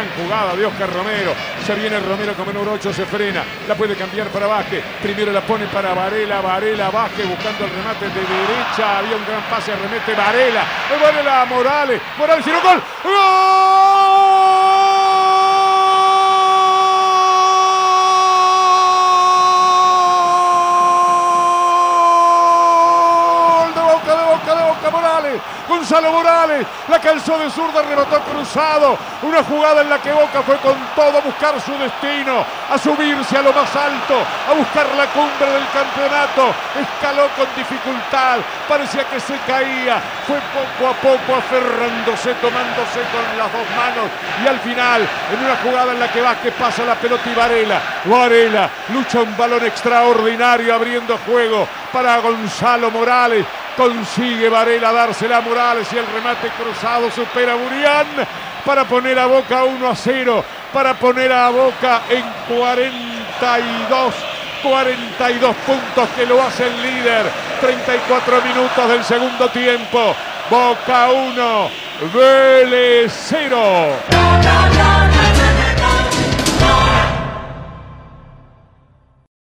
Gran jugada de Oscar Romero. Se viene Romero con número 8, se frena. La puede cambiar para Vázquez. Primero la pone para Varela. Varela, Vázquez buscando el remate de derecha. Había un gran pase, arremete Varela. Varela a Morales. Morales tiró gol. ¡Gol! Morales, Gonzalo Morales, la calzó de zurda, remató cruzado, una jugada en la que Boca fue con todo a buscar su destino, a subirse a lo más alto, a buscar la cumbre del campeonato, escaló con dificultad, parecía que se caía, fue poco a poco aferrándose, tomándose con las dos manos y al final, en una jugada en la que Vázquez pasa la pelota y Varela lucha un balón extraordinario abriendo juego para Gonzalo Morales. Consigue Varela dársela a Morales y el remate cruzado supera a Burián para poner a Boca 1-0, para poner a Boca en 42 puntos que lo hace el líder. 34 minutos del segundo tiempo. Boca 1, Vélez 0.